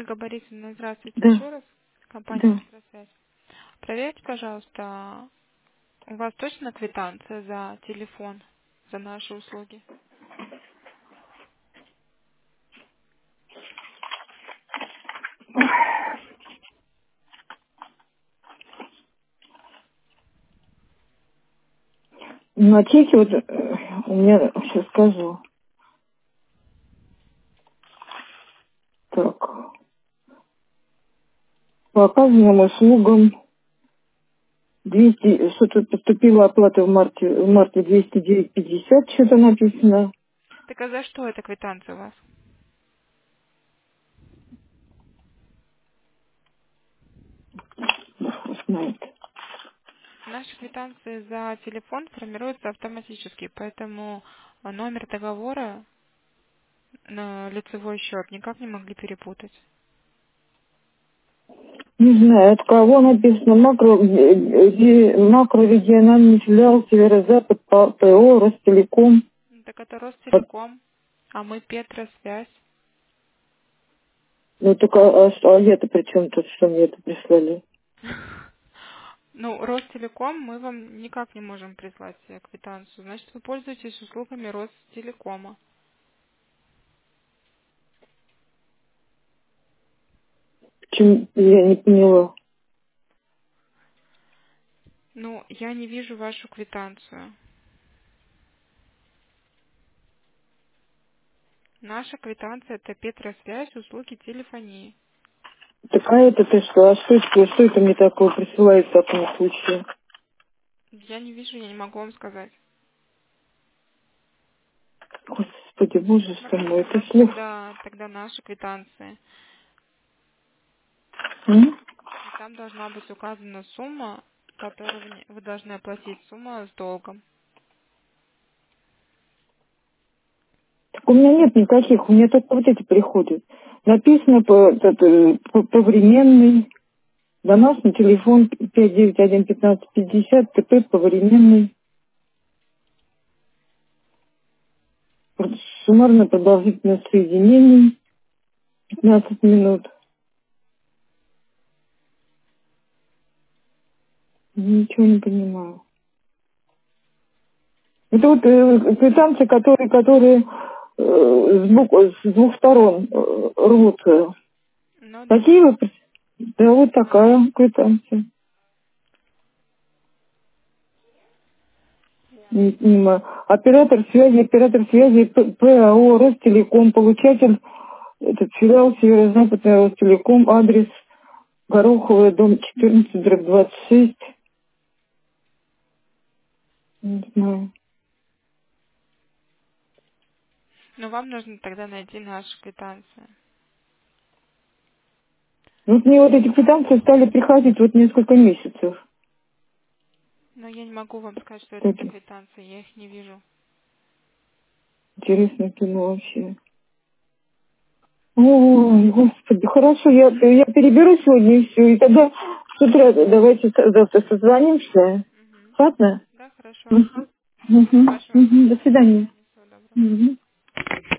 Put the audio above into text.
Ольга Борисовна, здравствуйте Да, еще раз. Компания да. «Электросвязь». Проверьте, пожалуйста, у вас точно квитанция за телефон, за наши услуги? На чеке вот у меня, сейчас скажу. Так, по оказанным услугам 200, что-то поступила оплата в марте 209,50, что-то написано. Так а за что эта квитанция у вас? Знает. Наши квитанции за телефон формируются автоматически, поэтому номер договора на лицевой счет никак не могли перепутать. Не знаю, от кого написано макрорегиональный филиал Северо-Запад ПО Ростелеком. Так это Ростелеком, а мы Петросвязь. Ну только, а я-то при чем тут, что мне это прислали? Ну, Ростелеком мы вам никак не можем прислать квитанцию. Значит, вы пользуетесь услугами Ростелекома. Чем я не поняла. Ну, я не вижу вашу квитанцию. Наша квитанция — это Петросвязь, услуги телефонии. Так а это ты что? А что это мне такое присылает в таком случае? Я не вижу, я не могу вам сказать. Господи, боже что мой, Смотрите, у это вас слов. тогда наши квитанции. М? И там должна быть указана сумма, которую вы должны оплатить, сумма с долгом. Так у меня нет никаких, у меня только вот эти приходят. Написано повременный, домашний телефон 591-1550, ТП повременный, суммарная продолжительность соединений 15 минут. Ничего не понимаю. Это вот квитанции, которые с двух сторон рвутся. Ну да. Какие вы? Да, вот такая квитанция. Не понимаю. Оператор связи ПАО Ростелеком, получатель этот филиал Северо-Западный Ростелеком, адрес Гороховая, дом 14/26. Не знаю. Но вам нужно тогда найти нашу квитанцию. Вот мне вот эти квитанции стали приходить вот несколько месяцев. Но я не могу вам сказать, что это за Такие квитанции, я их не вижу. интересное кино вообще. Ой, господи, хорошо, я переберу сегодня и все, и тогда с утра давайте завтра созвонимся. Мгм. Ладно? Да, хорошо. Мгм. Хорошего вам До дня. До свидания. свидания. Всего доброго. Мгм.